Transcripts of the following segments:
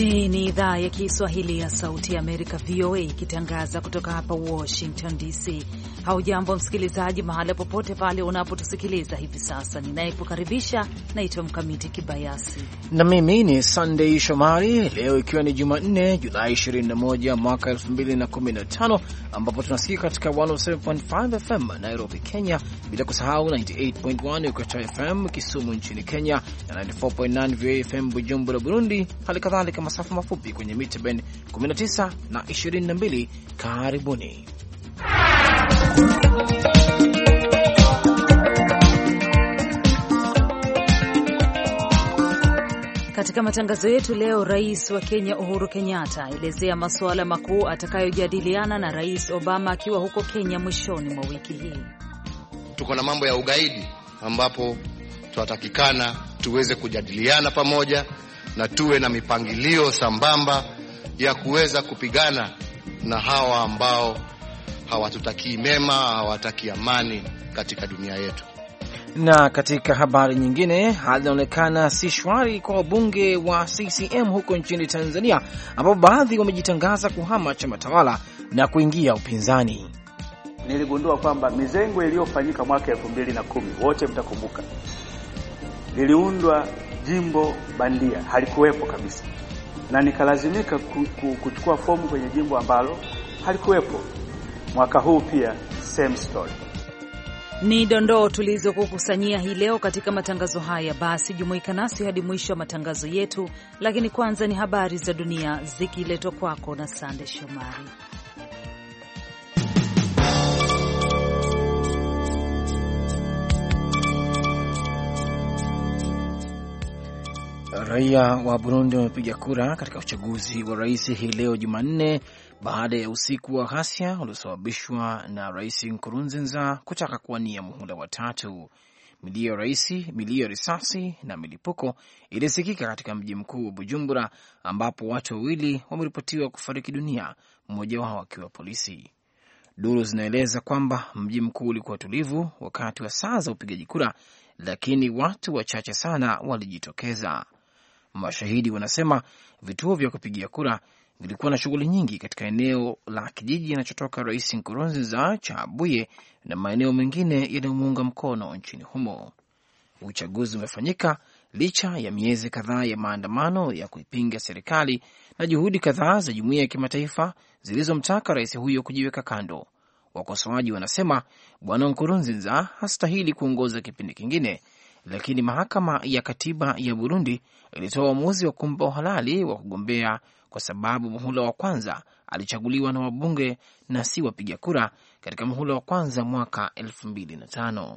Hii ni idhaa ya Kiswahili ya Sauti ya Amerika, VOA, ikitangaza kutoka hapa Washington DC. Haujambo msikilizaji, mahala popote pale unapotusikiliza hivi sasa. Ninayekukaribisha naitwa Mkamiti Kibayasi na mimi ni Sunday Shomari. Leo ikiwa ni Jumanne, Julai 21 mwaka 2015, ambapo tunasikika katika 107.5 FM Nairobi, Kenya, bila kusahau 98.1 Ukata FM Kisumu nchini Kenya na 94.9 VOA FM Bujumbura, Burundi, hali kadhalika masafa mafupi kwenye mita band 19 na 22. Karibuni. Katika matangazo yetu leo, Rais wa Kenya Uhuru Kenyatta aelezea masuala makuu atakayojadiliana na Rais Obama akiwa huko Kenya mwishoni mwa wiki hii. Tuko na mambo ya ugaidi ambapo tunatakikana tuweze kujadiliana pamoja na tuwe na mipangilio sambamba ya kuweza kupigana na hawa ambao hawatutakii mema, hawataki amani katika dunia yetu. Na katika habari nyingine, hali inaonekana si shwari kwa wabunge wa CCM huko nchini Tanzania, ambapo baadhi wamejitangaza kuhama chama tawala na kuingia upinzani. Niligundua kwamba mizengo iliyofanyika mwaka 2010, wote mtakumbuka, liliundwa jimbo bandia, halikuwepo kabisa, na nikalazimika kuchukua fomu kwenye jimbo ambalo halikuwepo. Mwaka huu pia same story. Ni dondoo tulizokukusanyia hii leo katika matangazo haya. Basi jumuika nasi hadi mwisho wa matangazo yetu, lakini kwanza ni habari za dunia zikiletwa kwako na Sande Shomari. Raia wa Burundi wamepiga kura katika uchaguzi wa rais hii leo Jumanne, baada ya usiku wa ghasia uliosababishwa na Rais Nkurunziza kutaka kuwania muhula wa tatu. Milio ya rais, milio ya risasi na milipuko ilisikika katika mji mkuu wa Bujumbura, ambapo watu wawili wameripotiwa kufariki dunia, mmoja wao akiwa polisi. Duru zinaeleza kwamba mji mkuu ulikuwa tulivu wakati wa saa za upigaji kura, lakini watu wachache sana walijitokeza. Mashahidi wanasema vituo vya kupigia kura vilikuwa na shughuli nyingi katika eneo la kijiji anachotoka Rais Nkurunziza cha Abuye na maeneo mengine yanayomuunga mkono nchini humo. Uchaguzi umefanyika licha ya miezi kadhaa ya maandamano ya kuipinga serikali na juhudi kadhaa za jumuiya ya kimataifa zilizomtaka rais huyo kujiweka kando. Wakosoaji wanasema Bwana Nkurunziza hastahili kuongoza kipindi kingine, lakini mahakama ya katiba ya Burundi ilitoa uamuzi wa kumpa uhalali wa kugombea kwa sababu muhula wa kwanza alichaguliwa na wabunge na si wapiga kura katika muhula wa kwanza mwaka 2005.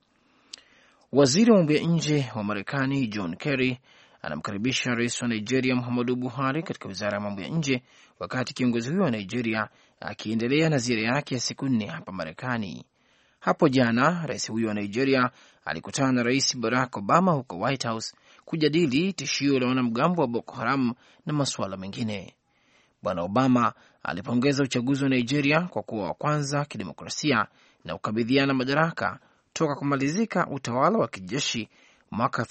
Waziri wa mambo ya nje wa Marekani John Kerry anamkaribisha rais wa Nigeria Muhammadu Buhari katika wizara ya mambo ya nje, wakati kiongozi huyo wa Nigeria akiendelea na ziara yake ya siku 4 hapa Marekani. Hapo jana rais huyo wa Nigeria alikutana na Rais Barack Obama huko White House kujadili tishio la wanamgambo wa Boko Haram na masuala mengine. Bwana Obama alipongeza uchaguzi wa Nigeria kwa kuwa wa kwanza kidemokrasia na ukabidhiana madaraka toka kumalizika utawala wa kijeshi mwaka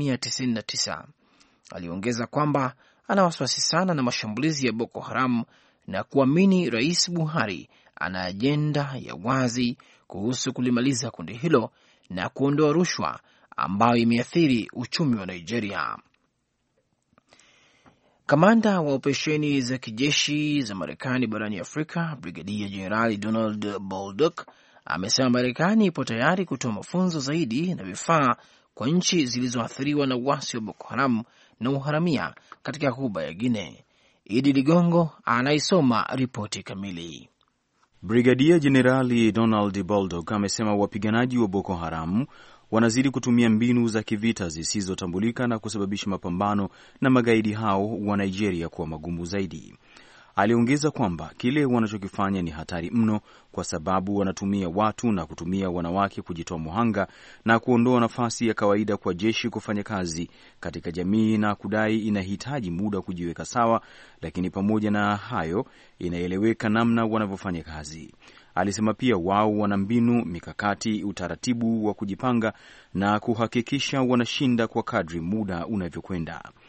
1999. Aliongeza kwamba ana wasiwasi sana na mashambulizi ya Boko Haram na kuamini Rais Buhari ana ajenda ya wazi kuhusu kulimaliza kundi hilo na kuondoa rushwa ambayo imeathiri uchumi wa Nigeria. Kamanda wa operesheni za kijeshi za Marekani barani Afrika, Brigadia Jenerali Donald Bolduc, amesema Marekani ipo tayari kutoa mafunzo zaidi na vifaa kwa nchi zilizoathiriwa na uasi wa Boko Haram na uharamia katika Ghuba ya Guinea. Idi Ligongo anaisoma ripoti kamili. Brigadia Jenerali Donald Bolduc amesema wapiganaji wa Boko Haram wanazidi kutumia mbinu za kivita zisizotambulika na kusababisha mapambano na magaidi hao wa Nigeria kuwa magumu zaidi. Aliongeza kwamba kile wanachokifanya ni hatari mno kwa sababu wanatumia watu na kutumia wanawake kujitoa muhanga na kuondoa nafasi ya kawaida kwa jeshi kufanya kazi katika jamii, na kudai inahitaji muda kujiweka sawa, lakini pamoja na hayo inaeleweka namna wanavyofanya kazi. Alisema pia wao wana mbinu, mikakati, utaratibu wa kujipanga na kuhakikisha wanashinda kwa kadri muda unavyokwenda.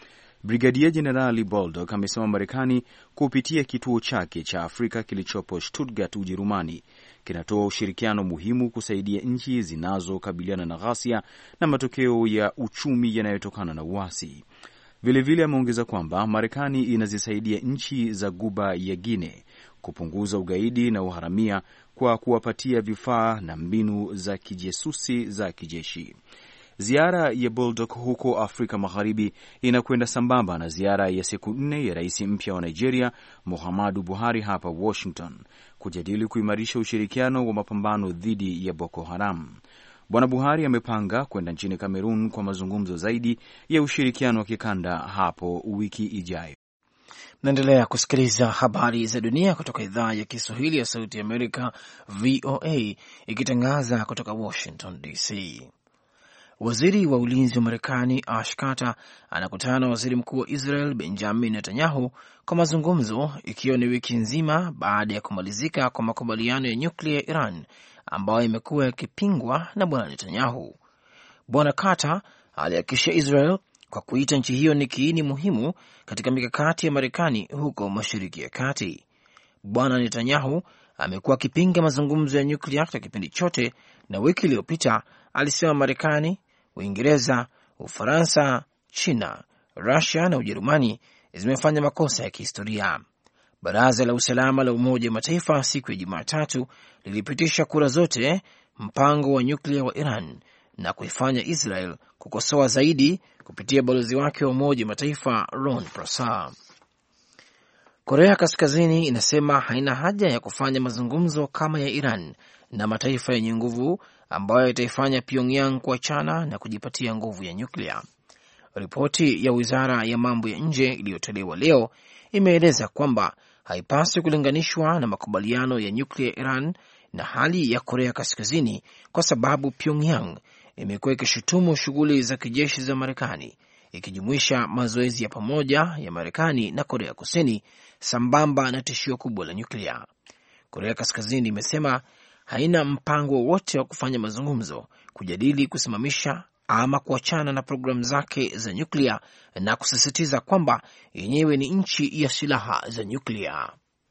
Brigadia Jenerali Bolduc amesema Marekani kupitia kituo chake cha Afrika kilichopo Stuttgart, Ujerumani, kinatoa ushirikiano muhimu kusaidia nchi zinazokabiliana na ghasia na matokeo ya uchumi yanayotokana na uasi. Vilevile ameongeza kwamba Marekani inazisaidia nchi za Ghuba ya Guinea kupunguza ugaidi na uharamia kwa kuwapatia vifaa na mbinu za kijasusi za kijeshi. Ziara ya Bolduc huko Afrika Magharibi inakwenda sambamba na ziara ya siku 4 ya rais mpya wa Nigeria, Muhammadu Buhari, hapa Washington, kujadili kuimarisha ushirikiano wa mapambano dhidi ya Boko Haram. Bwana Buhari amepanga kwenda nchini Kamerun kwa mazungumzo zaidi ya ushirikiano wa kikanda hapo wiki ijayo. Naendelea kusikiliza habari za dunia kutoka idhaa ya Kiswahili ya Sauti ya Amerika, VOA, ikitangaza kutoka Washington DC. Waziri wa ulinzi wa Marekani Ash Carter anakutana na waziri mkuu wa Israel Benjamin Netanyahu kwa mazungumzo, ikiwa ni wiki nzima baada ya kumalizika kwa makubaliano ya nyuklia ya Iran ambayo imekuwa yakipingwa na bwana Netanyahu. Bwana Carter alihakikishia Israel kwa kuita nchi hiyo ni kiini muhimu katika mikakati ya Marekani huko Mashariki ya Kati. Bwana Netanyahu amekuwa akipinga mazungumzo ya nyuklia katika kipindi chote, na wiki iliyopita alisema Marekani, Uingereza, Ufaransa, China, Russia na Ujerumani zimefanya makosa ya kihistoria. Baraza la Usalama la Umoja wa Mataifa siku ya Jumatatu lilipitisha kura zote mpango wa nyuklia wa Iran na kuifanya Israel kukosoa zaidi kupitia balozi wake wa Umoja wa Mataifa Ron Prasad. Korea Kaskazini inasema haina haja ya kufanya mazungumzo kama ya Iran na mataifa yenye nguvu ambayo itaifanya Pyongyang kuachana na kujipatia nguvu ya nyuklia. Ripoti ya Wizara ya Mambo ya Nje iliyotolewa leo imeeleza kwamba haipaswi kulinganishwa na makubaliano ya nyuklia ya Iran na hali ya Korea Kaskazini kwa sababu Pyongyang imekuwa ikishutumu shughuli za kijeshi za Marekani, ikijumuisha mazoezi ya pamoja ya Marekani na Korea Kusini sambamba na tishio kubwa la nyuklia. Korea Kaskazini imesema haina mpango wowote wa kufanya mazungumzo, kujadili kusimamisha ama kuachana na programu zake za nyuklia, na kusisitiza kwamba yenyewe ni nchi ya silaha za nyuklia.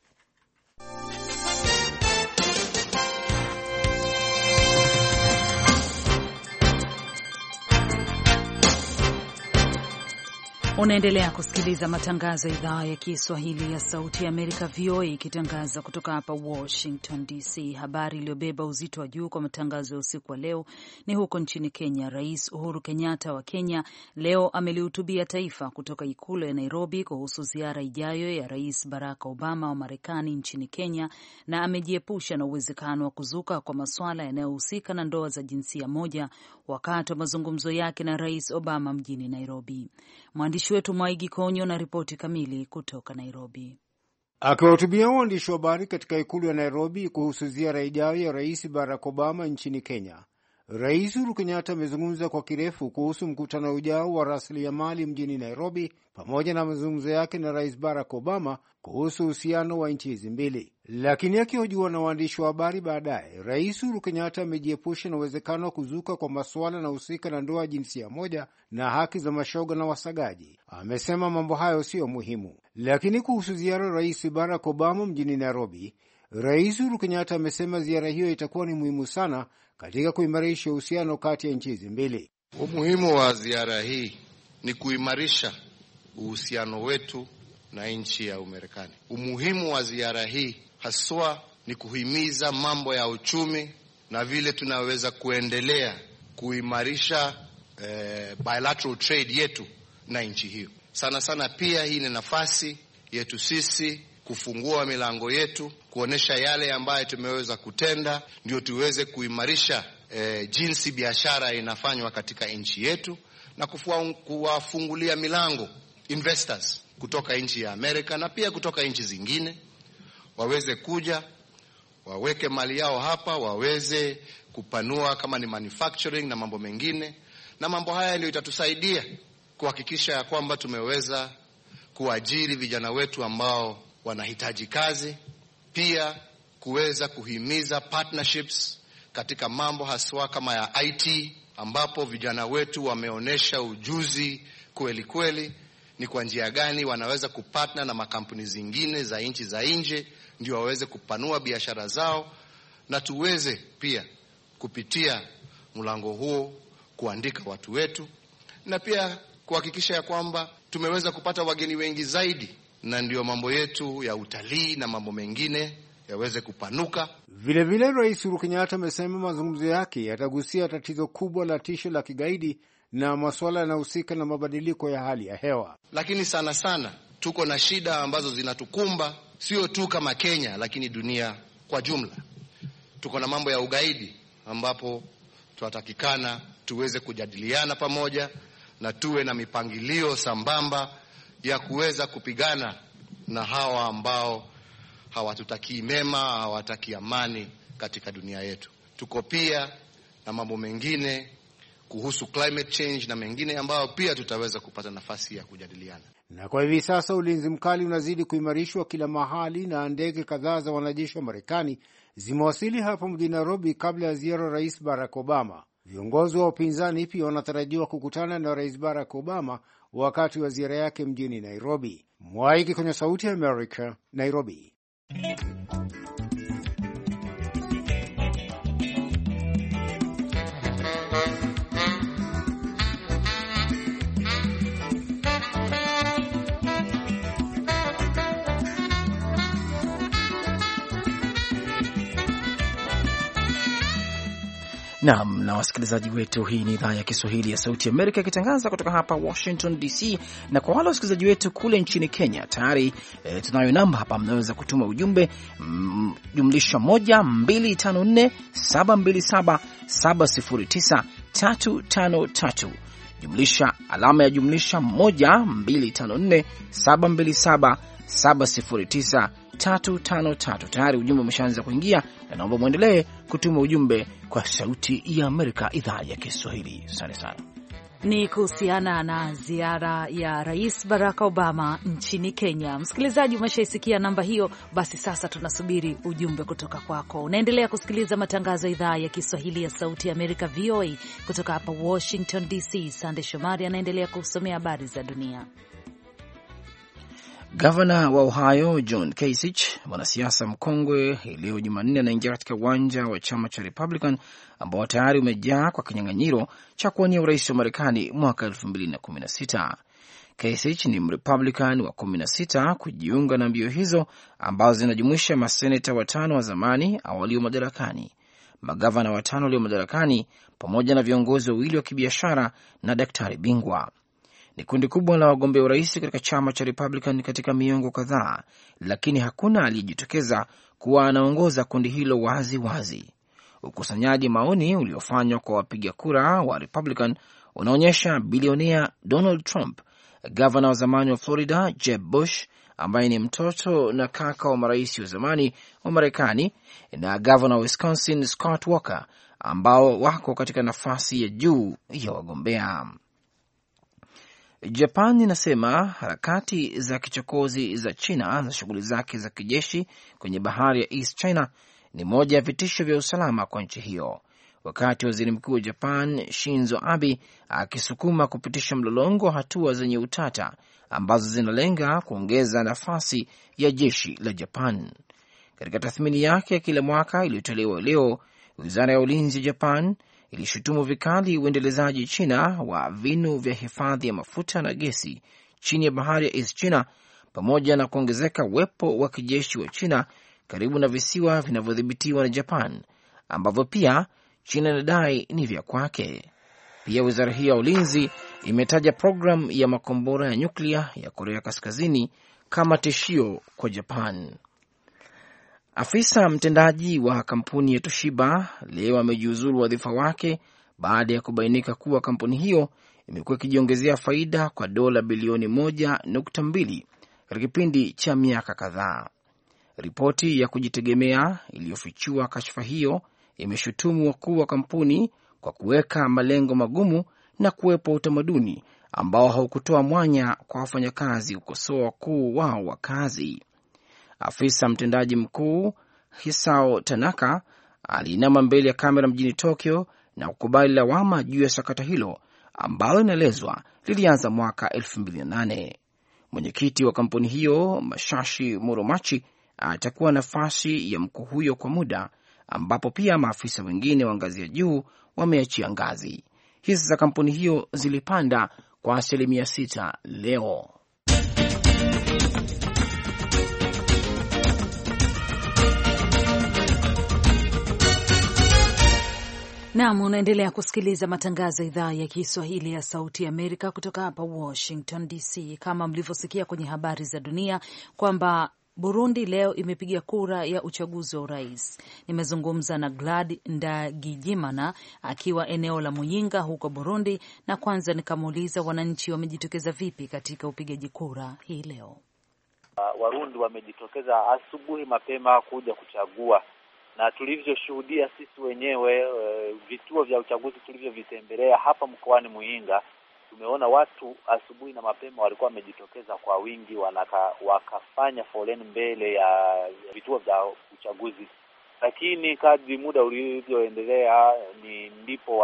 Unaendelea kusikiliza matangazo ya idhaa ya Kiswahili ya Sauti ya Amerika, VOA, ikitangaza kutoka hapa Washington DC. Habari iliyobeba uzito wa juu kwa matangazo ya usiku wa leo ni huko nchini Kenya. Rais Uhuru Kenyatta wa Kenya leo amelihutubia taifa kutoka ikulu ya Nairobi kuhusu ziara ijayo ya Rais Barack Obama wa Marekani nchini Kenya, na amejiepusha na uwezekano wa kuzuka kwa masuala yanayohusika na ndoa za jinsia moja wakati wa mazungumzo yake na Rais Obama mjini Nairobi. Mwandishi wetu Mwaigi Konyo na ripoti kamili kutoka Nairobi. Akiwahutubia waandishi wa habari katika ikulu ya Nairobi kuhusu ziara ijayo ya Rais Barack Obama nchini Kenya, Rais Uhuru Kenyatta amezungumza kwa kirefu kuhusu mkutano ujao wa rasilimali mjini Nairobi, pamoja na mazungumzo yake na Rais Barack Obama kuhusu uhusiano wa nchi hizi mbili. Lakini akihojiwa na waandishi wa habari baadaye, Rais Uhuru Kenyatta amejiepusha na uwezekano wa kuzuka kwa masuala na husika na ndoa jinsia moja na haki za mashoga na wasagaji. Amesema mambo hayo sio muhimu. Lakini kuhusu ziara Rais Barack Obama mjini Nairobi, Rais Uhuru Kenyatta amesema ziara hiyo itakuwa ni muhimu sana katika kuimarisha uhusiano kati ya nchi hizi mbili. Umuhimu wa ziara hii ni kuimarisha uhusiano wetu na nchi ya Marekani. Umuhimu wa ziara hii haswa ni kuhimiza mambo ya uchumi na vile tunaweza kuendelea kuimarisha bilateral trade yetu na nchi hiyo. Sana sana pia hii ni nafasi yetu sisi kufungua milango yetu, kuonesha yale ambayo tumeweza kutenda, ndio tuweze kuimarisha jinsi biashara inafanywa katika nchi yetu, na kuwafungulia milango investors kutoka nchi ya Amerika na pia kutoka nchi zingine, waweze kuja waweke mali yao hapa, waweze kupanua kama ni manufacturing na mambo mengine. Na mambo haya ndio itatusaidia kuhakikisha ya kwamba tumeweza kuajiri vijana wetu ambao wanahitaji kazi, pia kuweza kuhimiza partnerships katika mambo haswa kama ya IT, ambapo vijana wetu wameonesha ujuzi kweli kweli, ni kwa njia gani wanaweza kupartner na makampuni zingine za nchi za nje ndio waweze kupanua biashara zao, na tuweze pia kupitia mlango huo kuandika watu wetu, na pia kuhakikisha ya kwamba tumeweza kupata wageni wengi zaidi, na ndio mambo yetu ya utalii na mambo mengine yaweze kupanuka. Vilevile Rais Uhuru Kenyatta amesema mazungumzo yake yatagusia tatizo kubwa la tisho la kigaidi na masuala yanayohusika na mabadiliko ya hali ya hewa. Lakini sana sana tuko na shida ambazo zinatukumba sio tu kama Kenya, lakini dunia kwa jumla. Tuko na mambo ya ugaidi ambapo tunatakikana tuweze kujadiliana pamoja na tuwe na mipangilio sambamba ya kuweza kupigana na hawa ambao hawatutakii mema, hawataki amani katika dunia yetu. Tuko pia na mambo mengine kuhusu climate change na mengine ambayo pia tutaweza kupata nafasi ya kujadiliana. Na kwa hivi sasa ulinzi mkali unazidi kuimarishwa kila mahali, na ndege kadhaa za wanajeshi wa Marekani zimewasili hapa mjini Nairobi kabla ya ziara Rais Barack Obama. Viongozi wa upinzani pia wanatarajiwa kukutana na Rais Barack Obama wakati wa ziara yake mjini Nairobi. Mwaiki kwenye Sauti ya Amerika, Nairobi. Naam, na wasikilizaji wetu, hii ni idhaa ya Kiswahili ya Sauti Amerika ikitangaza kutoka hapa Washington DC. Na kwa wale wasikilizaji wetu kule nchini Kenya, tayari tunayo namba hapa, mnaweza kutuma ujumbe jumlisha 1254727709353 jumlisha alama ya jumlisha 1254727709353. Tayari ujumbe umeshaanza kuingia, na naomba muendelee kutuma ujumbe kwa Sauti ya Amerika idhaa ya Kiswahili. Asante sana. Ni kuhusiana na ziara ya Rais Barack Obama nchini Kenya. Msikilizaji, umeshaisikia namba hiyo, basi sasa tunasubiri ujumbe kutoka kwako. Unaendelea kusikiliza matangazo ya idhaa ya Kiswahili ya Sauti ya Amerika, VOA, kutoka hapa Washington DC. Sande Shomari anaendelea kusomea habari za dunia. Gavana wa Ohio John Kasich, mwanasiasa mkongwe, hii leo Jumanne anaingia katika uwanja wa chama cha Republican ambao tayari umejaa kwa kinyang'anyiro cha kuwania urais wa Marekani mwaka 2016. Kasich ni Mrepublican wa 16 kujiunga na mbio hizo ambazo zinajumuisha maseneta 5 wa zamani au walio madarakani, magavana 5 walio madarakani, pamoja na viongozi wawili wa kibiashara na daktari bingwa. Ni kundi kubwa la wagombea urais katika chama cha Republican katika miongo kadhaa, lakini hakuna aliyejitokeza kuwa anaongoza kundi hilo wazi wazi. Ukusanyaji maoni uliofanywa kwa wapiga kura wa Republican unaonyesha bilionea Donald Trump, gavana wa zamani wa Florida Jeb Bush ambaye ni mtoto na kaka wa marais wa zamani wa Marekani, na gavana wa Wisconsin Scott Walker ambao wako katika nafasi ya juu ya wagombea. Japan inasema harakati za kichokozi za China za shughuli zake za kijeshi kwenye bahari ya East China ni moja ya vitisho vya usalama kwa nchi hiyo, wakati waziri mkuu wa Japan Shinzo Abe akisukuma kupitisha mlolongo wa hatua zenye utata ambazo zinalenga kuongeza nafasi ya jeshi la Japan. Katika tathmini yake ya kila mwaka iliyotolewa leo, wizara ya ulinzi ya Japan ilishutumu vikali uendelezaji China wa vinu vya hifadhi ya mafuta na gesi chini ya bahari ya East China, pamoja na kuongezeka uwepo wa kijeshi wa China karibu na visiwa vinavyodhibitiwa na Japan ambavyo pia China inadai ni vya kwake. Pia wizara hiyo ya ulinzi imetaja programu ya makombora ya nyuklia ya Korea Kaskazini kama tishio kwa Japan. Afisa mtendaji wa kampuni ya Toshiba leo amejiuzuru wadhifa wake baada ya kubainika kuwa kampuni hiyo imekuwa ikijiongezea faida kwa dola bilioni 1.2 katika kipindi cha miaka kadhaa. Ripoti ya kujitegemea iliyofichua kashfa hiyo imeshutumu wakuu wa kampuni kwa kuweka malengo magumu na kuwepo utamaduni ambao haukutoa mwanya kwa wafanyakazi kukosoa wakuu wao wa kazi. Afisa mtendaji mkuu Hisao Tanaka aliinama mbele ya kamera mjini Tokyo na kukubali lawama juu ya sakata hilo ambalo inaelezwa lilianza mwaka 2008. Mwenyekiti wa kampuni hiyo Mashashi Muromachi atakuwa nafasi ya mkuu huyo kwa muda, ambapo pia maafisa wengine wa ngazi ya juu wameachia ngazi. Hisa za kampuni hiyo zilipanda kwa 6% leo. Naam, unaendelea kusikiliza matangazo ya idhaa ya Kiswahili ya Sauti ya Amerika kutoka hapa Washington DC. Kama mlivyosikia kwenye habari za dunia kwamba Burundi leo imepiga kura ya uchaguzi wa urais. Nimezungumza na Glad Ndagijimana akiwa eneo la Muyinga huko Burundi, na kwanza nikamuuliza wananchi wamejitokeza vipi katika upigaji kura hii leo. Warundi wamejitokeza asubuhi mapema kuja kuchagua, na tulivyoshuhudia sisi wenyewe vituo vya uchaguzi tulivyovitembelea hapa mkoani Muyinga, tumeona watu asubuhi na mapema walikuwa wamejitokeza kwa wingi, wakafanya foleni mbele ya vituo vya uchaguzi. Lakini kadri muda ulivyoendelea ndipo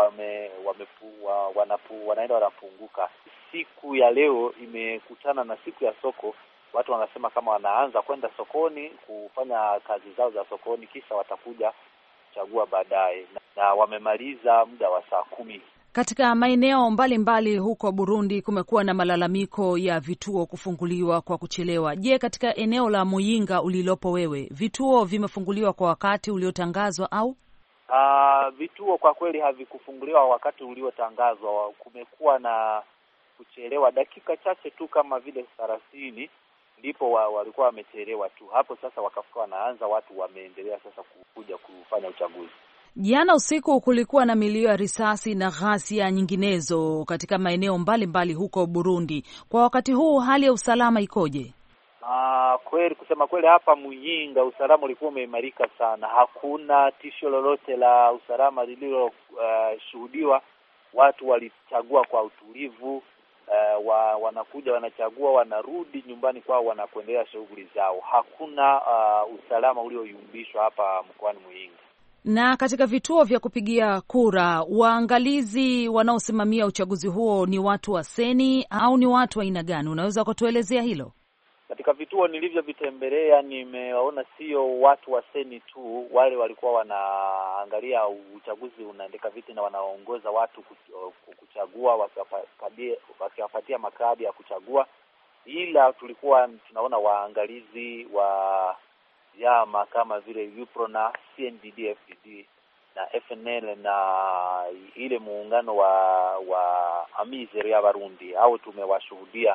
wanaenda wanapunguka. Siku ya leo imekutana na siku ya soko. Watu wanasema kama wanaanza kwenda sokoni kufanya kazi zao za sokoni, kisha watakuja kuchagua baadaye, na wamemaliza muda wa saa 10. Katika maeneo mbalimbali huko Burundi kumekuwa na malalamiko ya vituo kufunguliwa kwa kuchelewa. Je, katika eneo la Muyinga ulilopo wewe, vituo vimefunguliwa kwa wakati uliotangazwa au? Vituo kwa kweli havikufunguliwa wakati uliotangazwa. Kumekuwa na kuchelewa dakika chache tu, kama vile 30, ndipo walikuwa wamechelewa tu. Hapo sasa wakafika wanaanza, watu wameendelea sasa kuja kufanya uchaguzi. Jana usiku kulikuwa na milio ya risasi na ghasia nyinginezo katika maeneo mbalimbali huko Burundi. Kwa wakati huu hali ya usalama ikoje? Kweli, kusema kweli, hapa Muyinga usalama ulikuwa umeimarika sana. Hakuna tisho lolote la usalama lililoshuhudiwa. Watu walichagua kwa utulivu. Wanakuja wanachagua, wanarudi nyumbani kwao, wanakuendelea shughuli zao. Hakuna usalama ulioyumbishwa hapa mkoani Muyinga. Na katika vituo vya kupigia kura, waangalizi wanaosimamia uchaguzi huo ni watu wa seni au ni watu wa aina gani? Unaweza kutuelezea hilo? Katika vituo nilivyovitembelea nimewaona sio watu wa seni tu, wale walikuwa wanaangalia uchaguzi unaendeka vipi na wanaongoza watu kuchagua, wakiwapatia makadi ya kuchagua. Ila tulikuwa tunaona waangalizi wa vyama kama vile UPRONA, CNDD-FDD na FNL na ile muungano wa Amizero ya Barundi, au tumewashuhudia.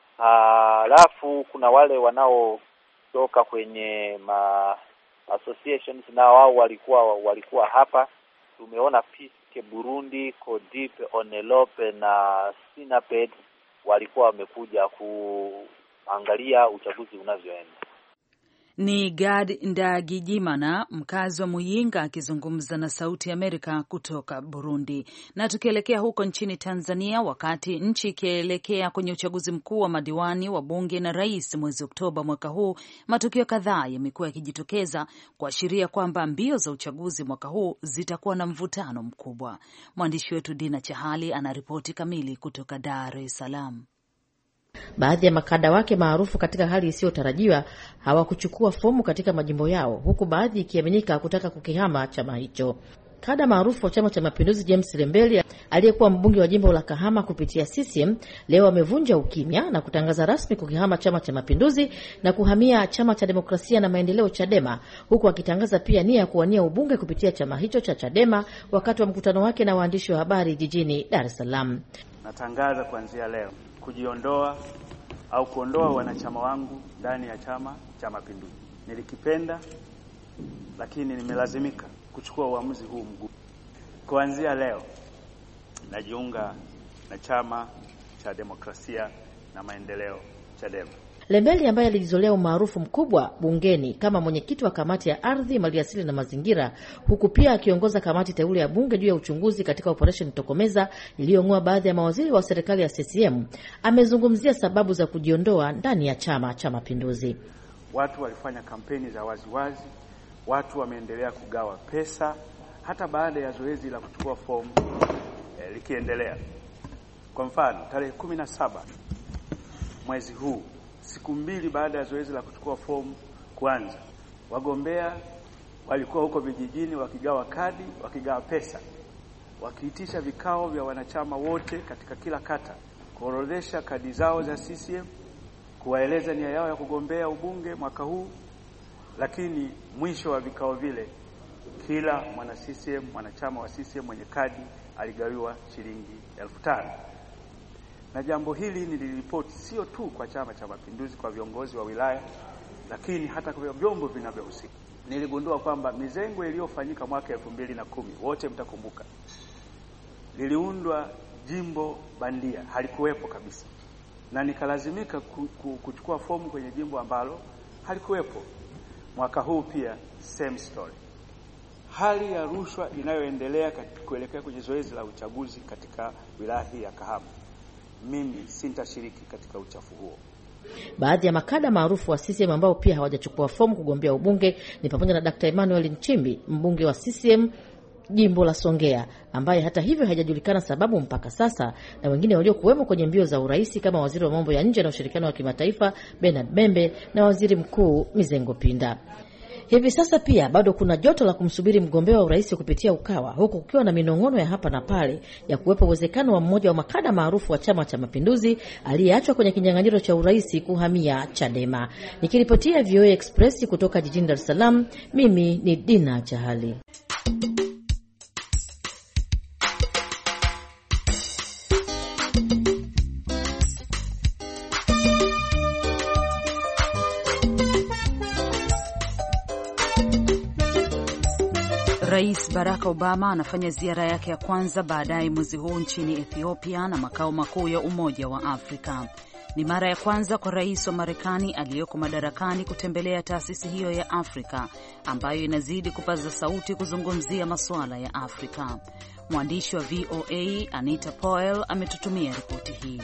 Alafu kuna wale wanaotoka kwenye associations, na wao walikuwa hapa. Tumeona Peace Burundi, CODIP, Onelope na Sinaped walikuwa wamekuja kuangalia uchaguzi unavyoenda. Ni Gad Ndagijimana, mkazi wa Muyinga, akizungumza na Sauti Amerika kutoka Burundi. Na tukielekea huko nchini Tanzania, wakati nchi ikielekea kwenye uchaguzi mkuu wa madiwani, wa bunge na rais mwezi Oktoba mwaka huu, matukio kadhaa yamekuwa yakijitokeza kuashiria kwamba mbio za uchaguzi mwaka huu zitakuwa na mvutano mkubwa. Mwandishi wetu Dina Chahali anaripoti kamili kutoka Dar es Salaam. Baadhi ya makada wake maarufu katika hali isiyotarajiwa hawakuchukua fomu katika majimbo yao, huku baadhi ikiaminika kutaka kukihama chama hicho. Kada maarufu wa Chama cha Mapinduzi James Lembeli, aliyekuwa mbunge wa jimbo la Kahama kupitia CCM, leo amevunja ukimya na kutangaza rasmi kukihama Chama cha Mapinduzi na kuhamia Chama cha Demokrasia na Maendeleo Chadema, huku akitangaza pia nia ya kuwania ubunge kupitia chama hicho cha Chadema wakati wa mkutano wake na waandishi wa habari jijini Dar es Salaam. Natangaza kuanzia leo kujiondoa au kuondoa wanachama wangu ndani ya Chama cha Mapinduzi. Nilikipenda, lakini nimelazimika kuchukua uamuzi huu mgumu. Kuanzia leo najiunga na Chama cha Demokrasia na Maendeleo Chadema. Lembeli, ambaye alijizolea umaarufu mkubwa bungeni kama mwenyekiti wa kamati ya ardhi, maliasili na mazingira, huku pia akiongoza kamati teule ya bunge juu ya uchunguzi katika operation Tokomeza iliyong'oa baadhi ya mawaziri wa serikali ya CCM, amezungumzia sababu za kujiondoa ndani ya Chama cha Mapinduzi. Watu walifanya kampeni za waziwazi, watu wameendelea kugawa pesa hata baada ya zoezi la kuchukua fomu likiendelea. Kwa mfano, tarehe 17 mwezi huu siku 2 baada ya zoezi la kuchukua fomu kuanza. Wagombea walikuwa huko vijijini wakigawa kadi, wakigawa pesa, wakiitisha vikao vya wanachama wote katika kila kata, kuorodhesha kadi zao za CCM, kuwaeleza nia yao ya kugombea ubunge mwaka huu. Lakini mwisho wa vikao vile, kila mwana CCM, mwanachama wa CCM mwenye kadi aligawiwa shilingi 5,000. Na jambo hili niliripoti sio tu kwa Chama cha Mapinduzi, kwa viongozi wa wilaya, lakini hata kwa vyombo vinavyohusika. Niligundua kwamba mizengo iliyofanyika mwaka 2010, wote mtakumbuka, liliundwa jimbo bandia, halikuwepo kabisa, na nikalazimika kuchukua fomu kwenye jimbo ambalo halikuwepo. Mwaka huu pia same story. Hali ya rushwa inayoendelea kuelekea kwenye zoezi la uchaguzi katika wilaya hii ya Kahama, mimi sintashiriki katika uchafu huo. Baadhi ya makada maarufu wa CCM ambao pia hawajachukua fomu kugombea ubunge ni pamoja na Dr. Emmanuel Nchimbi, mbunge wa CCM jimbo la Songea, ambaye hata hivyo hajajulikana sababu mpaka sasa, na wengine waliokuwemo kwenye mbio za urais kama waziri wa mambo ya nje na ushirikiano wa kimataifa Bernard Membe na waziri mkuu Mizengo Pinda. Hivi sasa pia bado kuna joto la kumsubiri mgombea wa urais kupitia Ukawa, huku kukiwa na minong'ono ya hapa na pale ya kuwepo uwezekano wa mmoja wa makada maarufu wa Chama cha Mapinduzi aliyeachwa kwenye kinyang'anyiro cha urais kuhamia Chadema. Nikiripotia VOA Express kutoka jijini Dar es Salaam, mimi ni Dina Chahali. Rais Barack Obama anafanya ziara yake ya kwanza baadaye mwezi huu nchini Ethiopia na makao makuu ya Umoja wa Afrika. Ni mara ya kwanza kwa rais wa Marekani aliyeko madarakani kutembelea taasisi hiyo ya Afrika ambayo inazidi kupaza sauti kuzungumzia masuala ya Afrika. Mwandishi wa VOA Anita Powell ametutumia ripoti hii.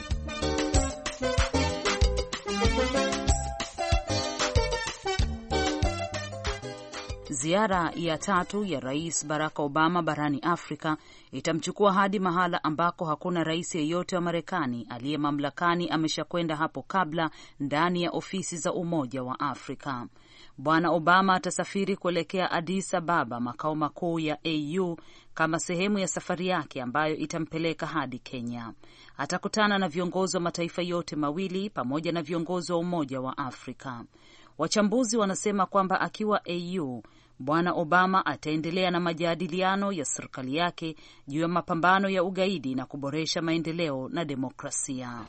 Ziara ya tatu ya Rais Barack Obama barani Afrika itamchukua hadi mahala ambako hakuna rais yeyote wa Marekani aliye mamlakani ameshakwenda hapo kabla, ndani ya ofisi za Umoja wa Afrika. Bwana Obama atasafiri kuelekea Addis Ababa, makao makuu ya AU, kama sehemu ya safari yake ambayo itampeleka hadi Kenya. Atakutana na viongozi wa mataifa yote mawili pamoja na viongozi wa Umoja wa Afrika. Wachambuzi wanasema kwamba akiwa AU, Bwana Obama ataendelea na majadiliano ya serikali yake juu ya mapambano ya ugaidi na kuboresha maendeleo na demokrasia.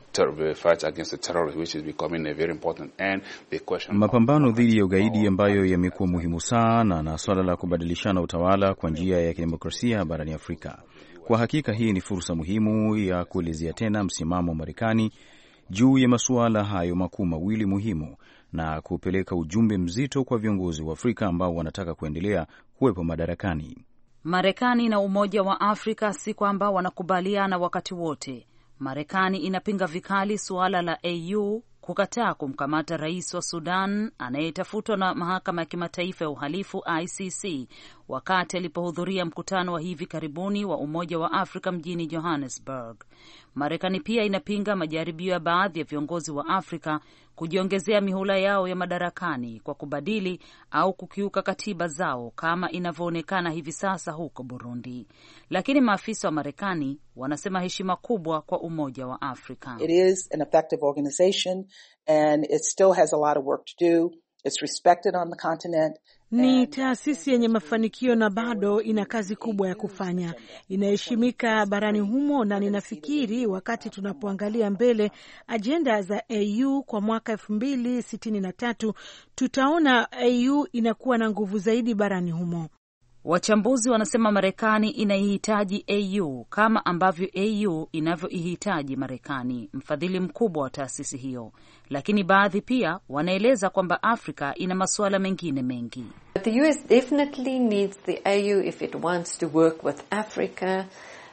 Mapambano dhidi ya ugaidi ambayo yamekuwa muhimu sana, na swala la kubadilishana utawala kwa njia ya kidemokrasia barani Afrika. Kwa hakika hii ni fursa muhimu ya kuelezea tena msimamo wa Marekani juu ya masuala hayo makuu mawili muhimu, na kupeleka ujumbe mzito kwa viongozi wa Afrika ambao wanataka kuendelea kuwepo madarakani. Marekani na Umoja wa Afrika si kwamba wanakubaliana wakati wote. Marekani inapinga vikali suala la AU kukataa kumkamata rais wa Sudan anayetafutwa na mahakama ya kimataifa ya uhalifu ICC wakati alipohudhuria mkutano wa hivi karibuni wa Umoja wa Afrika mjini Johannesburg. Marekani pia inapinga majaribio ya baadhi ya viongozi wa Afrika kujiongezea mihula yao ya madarakani kwa kubadili au kukiuka katiba zao kama inavyoonekana hivi sasa huko Burundi. Lakini maafisa wa Marekani wanasema heshima kubwa kwa Umoja wa Afrika. It is an effective organization and it still has a lot of work to do. It's respected on the continent. Ni taasisi yenye mafanikio na bado ina kazi kubwa ya kufanya. Inaheshimika barani humo, na ninafikiri wakati tunapoangalia mbele ajenda za AU kwa mwaka 2063 tutaona AU inakuwa na nguvu zaidi barani humo. Wachambuzi wanasema Marekani inaihitaji AU kama ambavyo AU inavyoihitaji Marekani, mfadhili mkubwa wa taasisi hiyo. Lakini baadhi pia wanaeleza kwamba Afrika ina masuala mengine mengi. The US definitely needs the AU if it wants to work with Africa.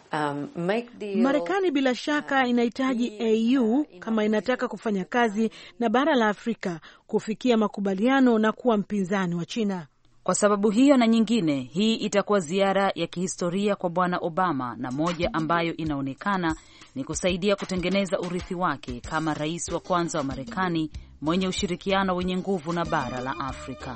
Marekani bila shaka inahitaji AU kama inataka kufanya kazi na bara la Afrika kufikia makubaliano na kuwa mpinzani wa China. Kwa sababu hiyo na nyingine, hii itakuwa ziara ya kihistoria kwa Bwana Obama, na moja ambayo inaonekana ni kusaidia kutengeneza urithi wake kama rais wa kwanza wa Marekani mwenye ushirikiano wenye nguvu na bara la Afrika.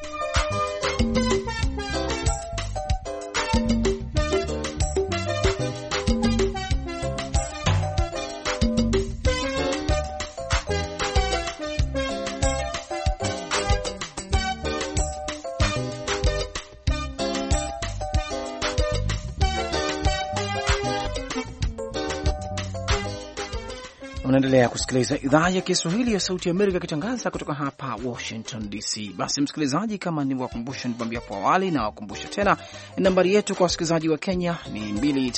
Unaendelea kusikiliza idhaa ya Kiswahili ya Sauti ya Amerika ikitangaza kutoka hapa Washington DC. Basi msikilizaji, kama nilivyokukumbusha nilipoambia hapo awali na wakumbusha tena, nambari yetu kwa wasikilizaji wa Kenya ni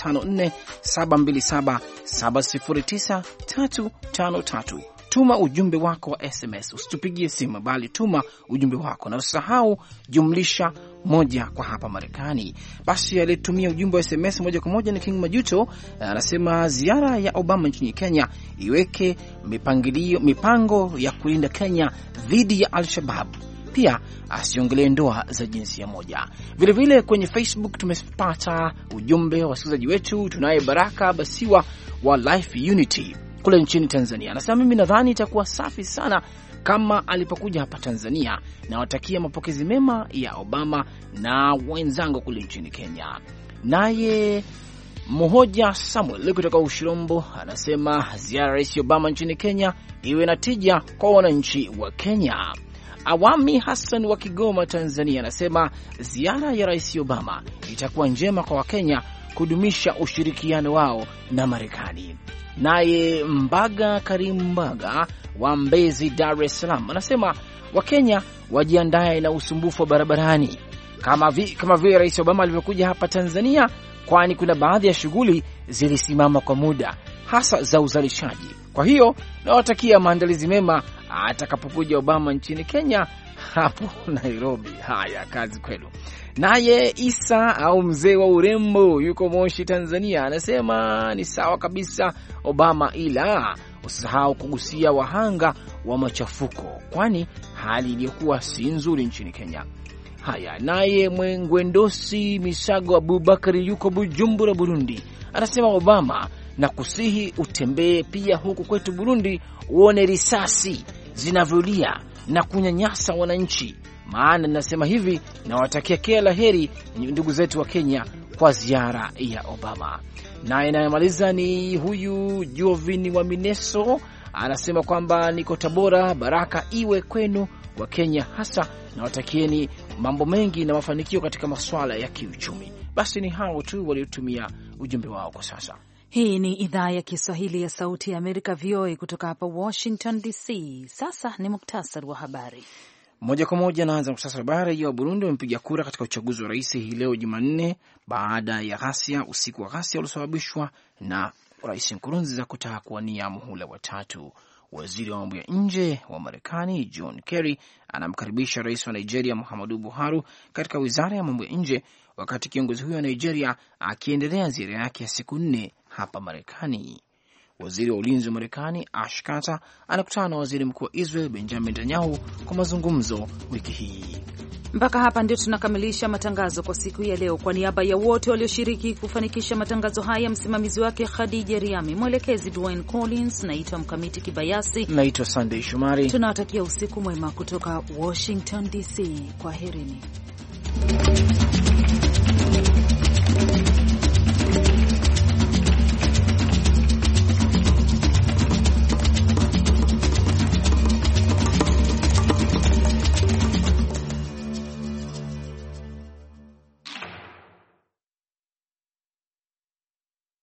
254727709353. Tuma ujumbe wako wa SMS, usitupigie simu bali tuma ujumbe wako, na usisahau jumlisha 1 kwa hapa Marekani. Basi alitumia ujumbe wa SMS moja kwa moja ni King Majuto, anasema ziara ya Obama nchini Kenya iweke mipango ya kulinda Kenya dhidi ya Al-Shabaab. Pia asiongelee ndoa za jinsia moja. Vile vile kwenye Facebook tumepata ujumbe wa wasikilizaji wetu. Tunaye Baraka Basiwa wa Life Unity kule nchini Tanzania. Anasema mimi nadhani itakuwa safi sana kama alipokuja hapa Tanzania, na watakia mapokezi mema ya Obama na wenzangu kule nchini Kenya. Naye Mohoja Samuel kutoka Ushirombo anasema ziara Rais Obama nchini Kenya iwe na tija kwa wananchi wa Kenya. Awami Hassan wa Kigoma Tanzania anasema ziara ya Rais Obama itakuwa njema kwa Wakenya kudumisha ushirikiano wao na Marekani. Naye Mbaga Karim Mbaga wa Mbezi, Dar es Salaam anasema Wakenya wajiandae na usumbufu wa barabarani kama vile Rais Obama alivyokuja hapa Tanzania, kwani kuna baadhi ya shughuli zilisimama kwa muda, hasa za uzalishaji. Kwa hiyo nawatakia maandalizi mema atakapokuja Obama nchini Kenya hapo Nairobi. Haya, kazi kwenu. Naye Isa au mzee wa urembo yuko Moshi Tanzania anasema ni sawa kabisa Obama, ila usisahau kugusia wahanga wa machafuko, kwani hali iliyokuwa si nzuri nchini Kenya. Haya, naye Mwengwendosi Misago Abubakari yuko Bujumbura Burundi anasema Obama na kusihi utembee pia huku kwetu Burundi uone risasi zinavyolia na kunyanyasa wananchi, maana nasema hivi na watakia kila laheri ndugu zetu wa Kenya kwa ziara ya Obama. Na inayemaliza ni huyu Jovini wa Mineso anasema kwamba niko Tabora, baraka iwe kwenu wa Kenya, hasa na watakieni mambo mengi na mafanikio katika masuala ya kiuchumi. Basi ni hao tu waliotumia ujumbe wao kwa sasa. Hii ni idhaa ya Kiswahili ya Sauti ya Amerika, VOA, kutoka hapa Washington DC. Sasa ni muktasari wa habari. Moja kwa moja naanza muktasari wa habari. Wa Burundi wamepiga kura katika uchaguzi wa rais hii leo Jumanne, baada ya ghasia, usiku wa ghasia uliosababishwa na Rais Nkurunziza kutaka kuwania muhula wa 3. Waziri wa mambo ya nje wa Marekani John Kerry anamkaribisha rais wa Nigeria Muhammadu Buhari katika wizara ya mambo ya nje, wakati kiongozi huyo wa Nigeria akiendelea ziara yake ya siku 4 hapa Marekani. Waziri wa ulinzi wa Marekani Ash Carter anakutana na waziri mkuu wa Israel Benjamin Netanyahu kwa mazungumzo wiki hii. Mpaka hapa ndio tunakamilisha matangazo kwa siku ya leo. Kwa niaba ya wote walioshiriki kufanikisha matangazo haya, msimamizi wake Khadija Riami, mwelekezi Dwayne Collins, naitwa Mkamiti Kibayasi, naitwa Sunday Shumari. Tunawatakia usiku mwema kutoka Washington DC. Kwaherini.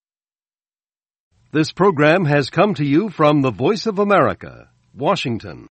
This program has come to you from the Voice of America, Washington.